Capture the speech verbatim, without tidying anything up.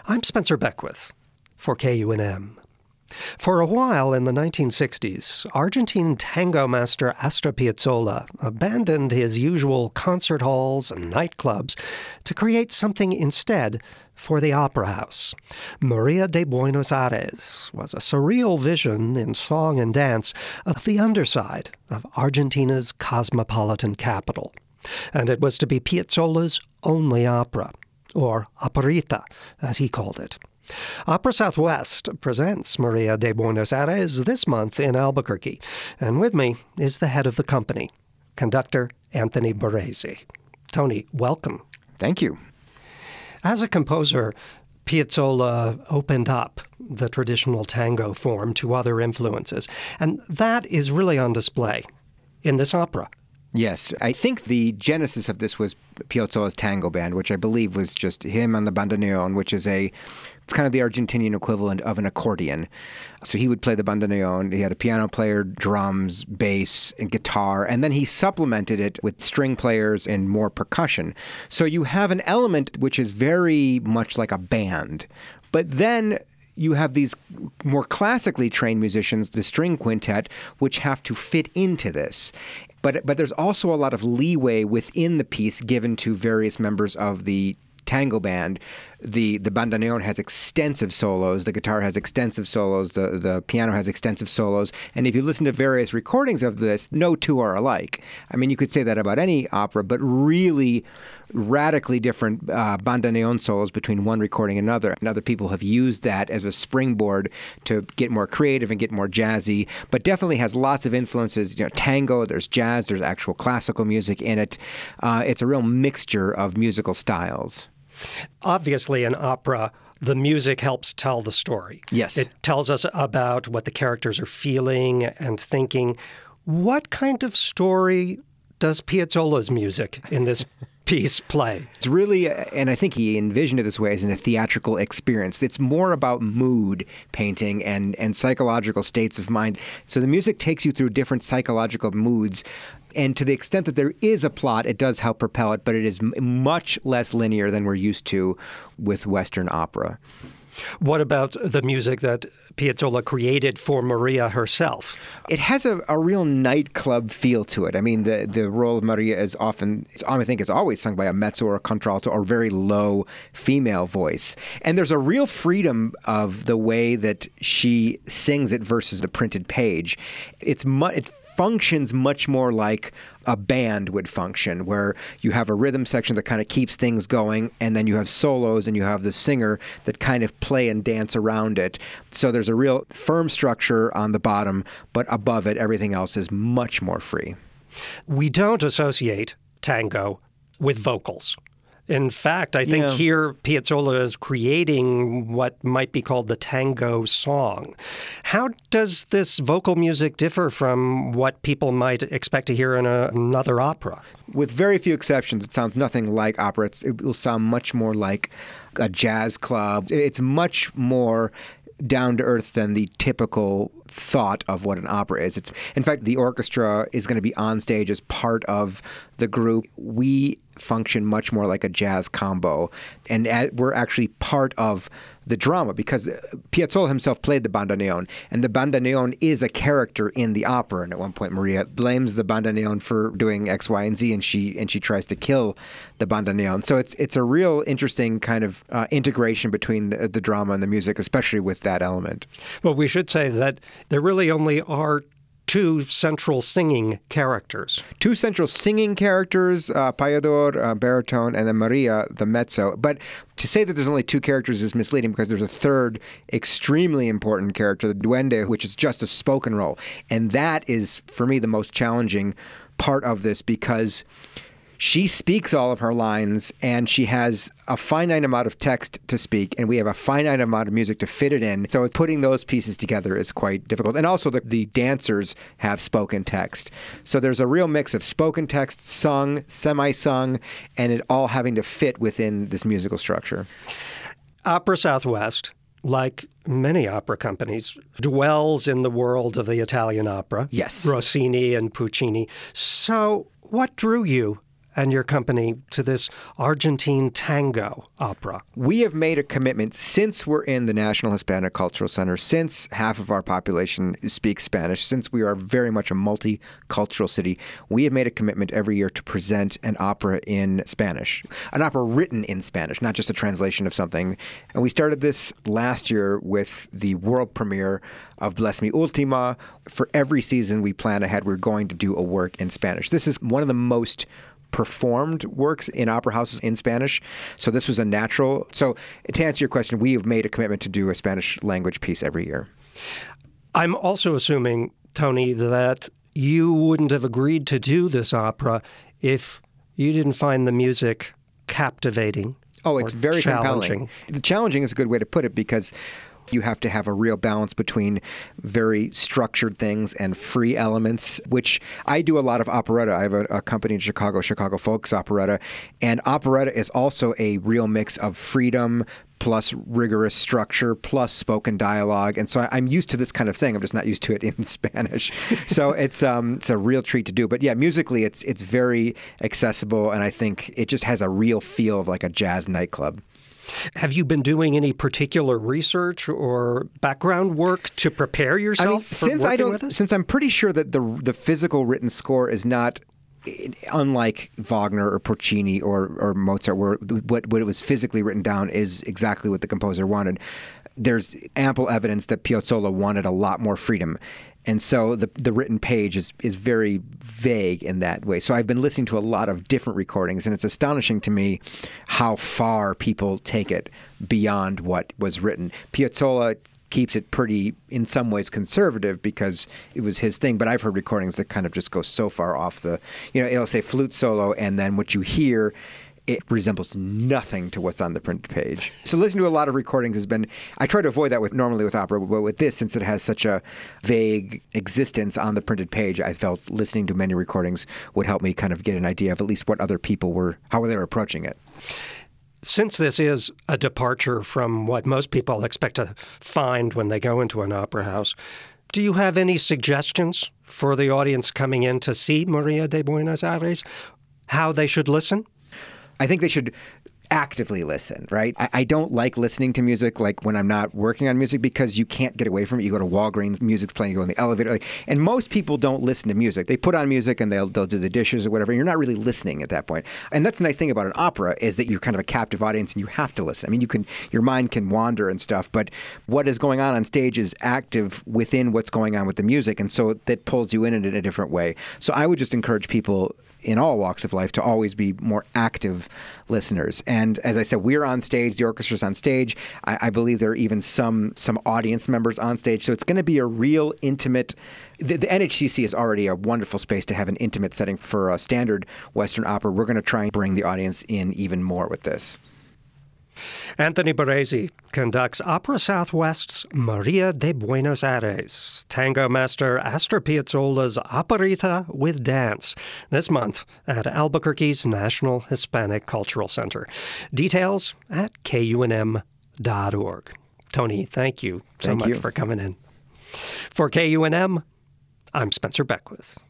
I'm Spencer Beckwith for K U N M. For a while in the nineteen sixties, Argentine tango master Astor Piazzolla abandoned his usual concert halls and nightclubs to create something instead for the opera house. Maria de Buenos Aires was a surreal vision in song and dance of the underside of Argentina's cosmopolitan capital. And it was to be Piazzolla's only opera, or operita, as he called it. Opera Southwest presents Maria de Buenos Aires this month in Albuquerque, and with me is the head of the company, conductor Anthony Barresi. Tony, welcome. Thank you. As a composer, Piazzolla opened up the traditional tango form to other influences, and that is really on display in this opera. Yes, I think the genesis of this was Piazzolla's tango band, which I believe was just him and the bandoneon, which is a, it's kind of the Argentinian equivalent of an accordion. So he would play the bandoneon. He had a piano player, drums, bass, and guitar, and then he supplemented it with string players and more percussion. So you have an element which is very much like a band. But then you have these more classically trained musicians, the string quintet, which have to fit into this. But but there's also a lot of leeway within the piece given to various members of the tango band. The the bandoneon has extensive solos, the guitar has extensive solos, the, the piano has extensive solos, and if you listen to various recordings of this, no two are alike. I mean, you could say that about any opera, but really radically different uh, bandoneon solos between one recording and another. And other people have used that as a springboard to get more creative and get more jazzy, but definitely has lots of influences. You know, tango, there's jazz, there's actual classical music in it. Uh, it's a real mixture of musical styles. Obviously, in opera, the music helps tell the story. Yes. It tells us about what the characters are feeling and thinking. What kind of story does Piazzolla's music in this piece play? It's really, and I think he envisioned it this way, as in a theatrical experience. It's more about mood painting and, and psychological states of mind. So the music takes you through different psychological moods. And to the extent that there is a plot, it does help propel it, but it is m- much less linear than we're used to with Western opera. What about the music that Piazzolla created for Maria herself? It has a, a real nightclub feel to it. I mean, the, the role of Maria is often, I think it's always sung by a mezzo or a contralto or very low female voice. And there's a real freedom of the way that she sings it versus the printed page. It's mu- it functions much more like a band would function, where you have a rhythm section that kind of keeps things going, and then you have solos and you have the singer that kind of play and dance around it. So there's a real firm structure on the bottom, but above it, everything else is much more free. We don't associate tango with vocals. In fact, I think Yeah. here Piazzolla is creating what might be called the tango song. How does this vocal music differ from what people might expect to hear in a, another opera? With very few exceptions, it sounds nothing like opera. It's, it will sound much more like a jazz club. It's much more down to earth than the typical thought of what an opera is. It's, in fact, the orchestra is going to be on stage as part of the group. We function much more like a jazz combo, and we're actually part of the drama because Piazzolla himself played the bandoneon, and the bandoneon is a character in the opera. And at one point, Maria blames the bandoneon for doing X, Y, and Z, and she and she tries to kill the bandoneon. So it's it's a real interesting kind of uh, integration between the, the drama and the music, especially with that element. Well, we should say that there really only are two central singing characters. Two central singing characters, uh, Payador, uh, baritone, and then Maria, the mezzo. But to say that there's only two characters is misleading because there's a third extremely important character, the duende, which is just a spoken role. And that is, for me, the most challenging part of this because she speaks all of her lines, and she has a finite amount of text to speak, and we have a finite amount of music to fit it in. So putting those pieces together is quite difficult. And also the, the dancers have spoken text. So there's a real mix of spoken text, sung, semi-sung, and it all having to fit within this musical structure. Opera Southwest, like many opera companies, dwells in the world of the Italian opera. Yes. Rossini and Puccini. So what drew you and your company to this Argentine tango opera? We have made a commitment since we're in the National Hispanic Cultural Center, since half of our population speaks Spanish, since we are very much a multicultural city, we have made a commitment every year to present an opera in Spanish, an opera written in Spanish, not just a translation of something. And we started this last year with the world premiere of Bless Me Ultima. For every season we plan ahead, we're going to do a work in Spanish. This is one of the most performed works in opera houses in Spanish. So this was a natural. So to answer your question, we have made a commitment to do a Spanish language piece every year. I'm also assuming, Tony, that you wouldn't have agreed to do this opera if you didn't find the music captivating. Oh, it's very challenging. compelling. The challenging is a good way to put it, because you have to have a real balance between very structured things and free elements, which I do a lot of operetta. I have a, a company in Chicago, Chicago Folks Operetta, and operetta is also a real mix of freedom plus rigorous structure plus spoken dialogue. And so I, I'm used to this kind of thing. I'm just not used to it in Spanish. So it's um it's a real treat to do. But yeah, musically it's it's very accessible, and I think it just has a real feel of like a jazz nightclub. Have you been doing any particular research or background work to prepare yourself I mean, for since working I don't, with us? Since I'm pretty sure that the the physical written score is not, unlike Wagner or Puccini or, or Mozart, where what, what it was physically written down is exactly what the composer wanted, there's ample evidence that Piazzolla wanted a lot more freedom. And so the the written page is, is very vague in that way. So I've been listening to a lot of different recordings, and it's astonishing to me how far people take it beyond what was written. Piazzolla keeps it pretty, in some ways, conservative because it was his thing. But I've heard recordings that kind of just go so far off the, you know, it'll say flute solo, and then what you hear, it resembles nothing to what's on the printed page. So listening to a lot of recordings has been, I try to avoid that with normally with opera, but with this, since it has such a vague existence on the printed page, I felt listening to many recordings would help me kind of get an idea of at least what other people were, how they were approaching it. Since this is a departure from what most people expect to find when they go into an opera house, do you have any suggestions for the audience coming in to see Maria de Buenos Aires, how they should listen? I think they should actively listen, right? I, I don't like listening to music like when I'm not working on music, because you can't get away from it. You go to Walgreens, music's playing, you go in the elevator. Like, and most people don't listen to music. They put on music and they'll they'll do the dishes or whatever. And you're not really listening at that point. And that's the nice thing about an opera, is that you're kind of a captive audience and you have to listen. I mean, you can your mind can wander and stuff, but what is going on on stage is active within what's going on with the music. And so that pulls you in in a different way. So I would just encourage people in all walks of life to always be more active listeners. And as I said, we're on stage, the orchestra's on stage. I, I believe there are even some some audience members on stage. So it's going to be a real intimate, the, the N H C C is already a wonderful space to have an intimate setting for a standard Western opera. We're going to try and bring the audience in even more with this. Anthony Barresi conducts Opera Southwest's Maria de Buenos Aires, tango master Astor Piazzolla's Operetta with Dance, this month at Albuquerque's National Hispanic Cultural Center. Details at K U N M dot org. Tony, thank you so thank much you. for coming in. For K U N M, I'm Spencer Beckwith.